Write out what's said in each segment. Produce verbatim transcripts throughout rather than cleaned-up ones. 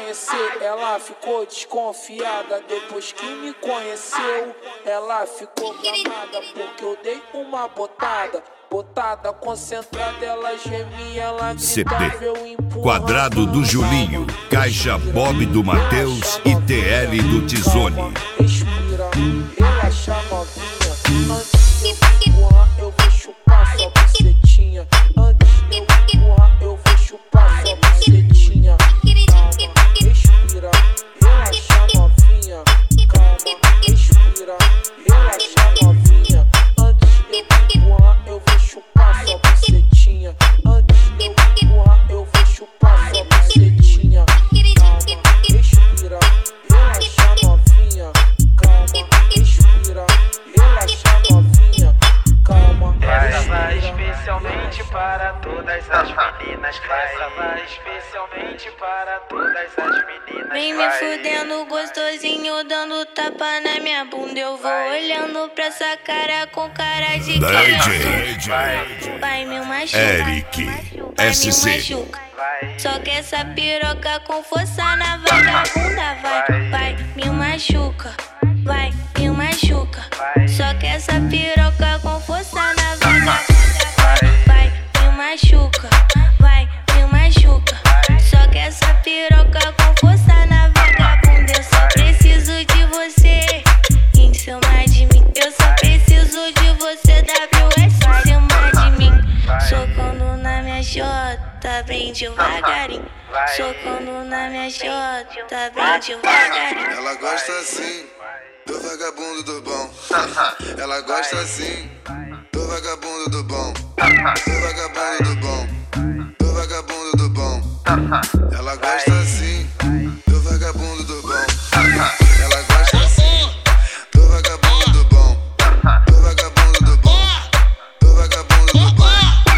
conhecer, ela ficou desconfiada. Depois que me conheceu, ela ficou gamada, porque eu dei uma botada. Botada concentrada, ela gemia, ela gritava, eu empurrava. Quadrado do Julinho, Caixa Bob do Matheus e T L do Tizone. Respira, relaxa novinha. Antes de eu empurrar, eu vou chupar sua bucetinha. Antes de eu empurrar, eu vou chupar sua bucetinha. Calma, respira, relaxa novinha. Calma, respira, relaxa novinha. Antes de eu empurrar, eu vou chupar sua bucetinha. Antes de eu empurrar, eu vou chupar sua bucetinha. Calma, respira, relaxa novinha. Calma, respira, relaxa novinha. Calma, essa vai especialmente para todas as meninas. Essa vai especialmente para todas as meninas. Vem me fudendo gostosinho, dando tapa na minha bunda. Eu vou olhando pra essa cara com cara de D J vai me machucar, Eric vai S C. me machucar. Só que essa piroca com força na vagabunda vai, vai me machuca, vai me machuca. Só que essa piroca com força na vagabunda vai, vai me machuca, vai me machuca. Só que essa piroca com força na vagabunda. Eu só preciso de você em cima de mim. Eu só preciso de você, W S em cima de mim. Socando na minha jota, bem devagarinho. Socando na minha jota, bem devagarinho. Ela gosta assim, do vagabundo do bom. Ela gosta assim, do vagabundo do bom. Do vagabundo do bom. Do vagabundo do bom. Ela gosta assim, do vagabundo do bom. Ela gosta assim, do vagabundo do bom. Do vagabundo do bom. Do vagabundo do bom.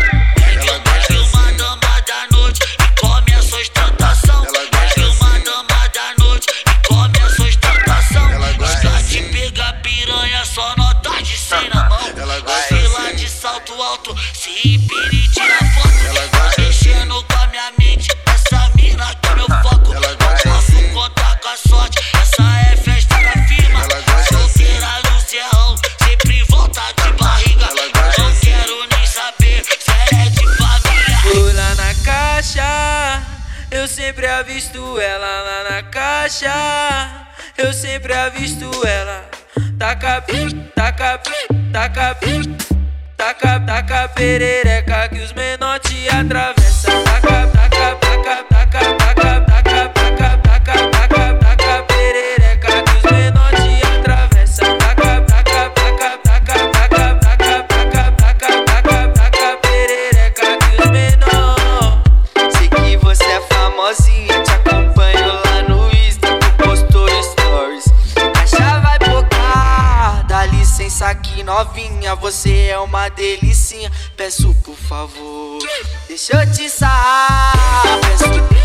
Ela gosta assim. Uma dama da noite e começa a ostentação. Ela gosta uma assim. dama da noite e começa a ostentação. Ela gosta Assim. assim. Pega piranha, só nota de cem na mão. Ela gosta Fila assim. de salto alto, se impede e tira foto. Ela gosta mexendo com a minha mente, essa mina que é meu foco. Ela gosta Posso assim. contar com a sorte, essa é festa da firma. Ela gosta Solteira no serrão, sempre volta de barriga. Ela gosta Não assim. quero nem saber se ela é de família. Fui lá na caixa, eu sempre avisto ela lá na caixa. Eu sempre avisto ela. Taca pique, taca pique, taca pique. Taca, taca perereca que os menor te atravessam. Taca, taca, taca, taca, taca, taca, taca, taca, taca, taca perereca que os menor te atravessam. Taca, taca, taca, taca, taca, taca, taca, taca, taca, taca perereca que os menor. Sei que você é famosinha, te acompanho lá no Insta, tu postou stories. Caixa vai bocar, dá licença aqui novinha, você é uma delicinha. Peço por favor, deixa eu te sarrar. Peço